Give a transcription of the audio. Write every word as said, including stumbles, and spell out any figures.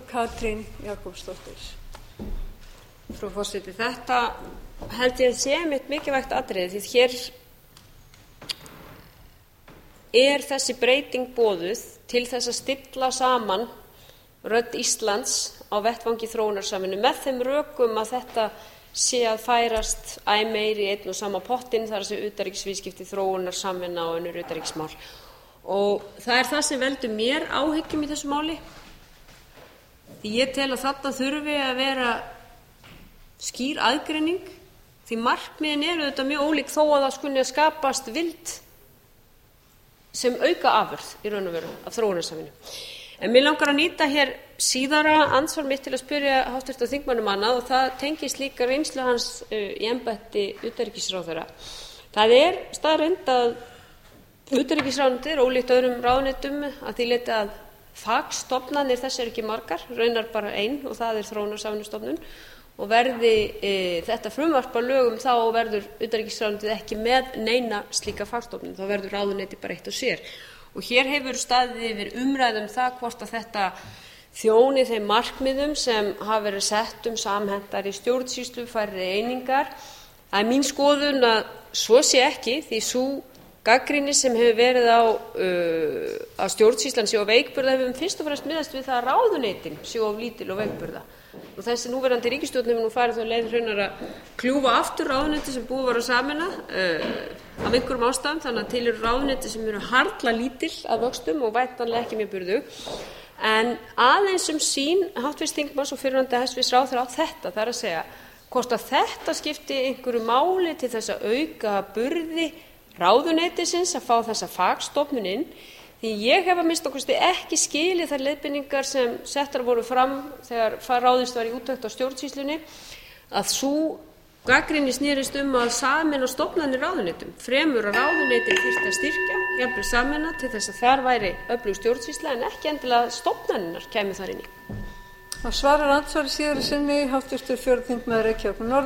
Katrín Jakobsdóttir. Frú forseti, þetta held ég að sé einmitt mikilvægt atriði því hér er þessi breyting boðuð til þess að stilla saman rödd Íslands á vettvangi þróunarsamvinnu með þeim rökum að þetta sé að færast æ meir í einn og sama pottinn, þar að segja utanríkisviðskipti, þróunarsamvinna og önnur utanríkismál. Og það er það sem veldur mér áhyggjum í þessu máli. Því ég tel að þarna þurfi að vera skýr aðgreining, því markmiðin eru þetta mjög ólík þó að það skuli að skapast vild sem auka afurð í raun og veru af þróunarsamvinnu. En mér langar að nýta hér síðara andsvar mitt til að spyrja háttvirtan þingmann um annað og það tengist líka reynslu hans uh, í embætti utanríkisráðherra. Það er staðreynd að utanríkisráðuneytið er ólíkt öðrum ráðuneytum að því leyti að fagstofnanir þess eru ekki margar, raunar bara ein og það er þróunarsamvinnustofnun og verði e, þetta frumvarp að lögum þá verður utanríkisráðuneytið ekki með neina slíka fagstofnun, þá verður ráðuneytið bara eitt og sér. Og hér hefur staðið yfir umræðum það hvort að þetta þjóni þeim markmiðum sem hafa verið sett um samhentari stjórnsýslu, færri einingar. Það er mín skoðun að svo sé ekki því sú gagnrýni sem hefur verið á uh, að stjórnsýslan sé of veikburða hefur fyrst og fremst miðast við það að ráðuneytin sé of lítil og veikburða. Og þessi núverandi ríkisstjórn hefur nú farið þá leið hraunar að kljúfa aftur ráðuneyti sem búið var að sameina uh, af einhverjum ástæðum, þannig að til eru ráðuneyti sem eru harla lítil að vöxtum og væntanlega ekki mjög burðug. En aðeins um sýn háttvirts þingmanns og fyrrverandi hæstvirts ráðherra á þetta, það er að segja hvort að þetta skipti einhverju máli til þess að auka burði ráðuneytisins að fá þessa fagstofnun inn, því ég hef að minnsta kosti ekki skilið þær leiðbeiningar sem settar voru fram þegar ráðist var í úttekt á stjórnsýslunni, að sú gagnrýni snerist um að sameina stofnanir ráðuneytum, fremur að ráðuneytin þyrfti að styrkja, jafnvel sameina til þess að þar væri öflug stjórnsýsla en ekki endilega stofnanirnar kæmu þar inn í. Það svarar andsvari síðara sinni háttvirtur fjórði þingmaður Reykjavíkur Norður.